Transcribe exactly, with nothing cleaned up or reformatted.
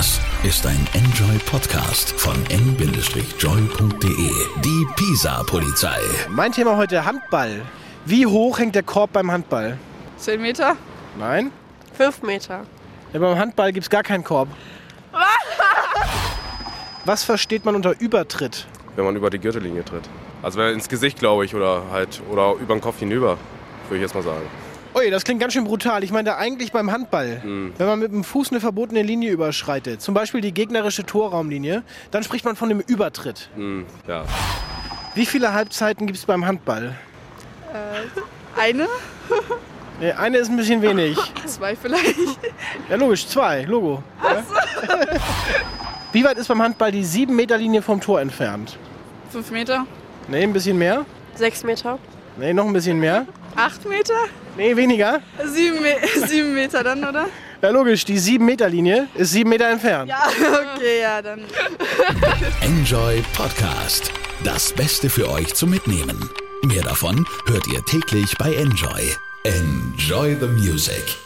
Das ist ein Enjoy-Podcast von n joy punkt de. Die Pisa-Polizei. Mein Thema heute Handball. Wie hoch hängt der Korb beim Handball? zehn Meter? Nein? fünf Meter. Ja, beim Handball gibt es gar keinen Korb. Was versteht man unter Übertritt? Wenn man über die Gürtellinie tritt. Also ins Gesicht, glaube ich, oder halt oder über den Kopf hinüber, würde ich jetzt mal sagen. Ui, das klingt ganz schön brutal. Ich meine eigentlich beim Handball. Mhm. Wenn man mit dem Fuß eine verbotene Linie überschreitet, zum Beispiel die gegnerische Torraumlinie, dann spricht man von einem Übertritt. Mhm, ja. Wie viele Halbzeiten gibt es beim Handball? Äh, eine? Nee, eine ist ein bisschen wenig. Zwei vielleicht. Ja, logisch, zwei, Logo. Ja? Wie weit ist beim Handball die sieben Meter Linie vom Tor entfernt? Fünf Meter? Nee, ein bisschen mehr? sechs Meter. Nee, noch ein bisschen mehr? Acht Meter? Nee, weniger? Sieben, Me- sieben Meter dann, oder? Ja, logisch, die sieben Meter Linie ist sieben Meter entfernt. Ja, okay, ja, dann. Enjoy Podcast. Das Beste für euch zum Mitnehmen. Mehr davon hört ihr täglich bei Enjoy. Enjoy the music.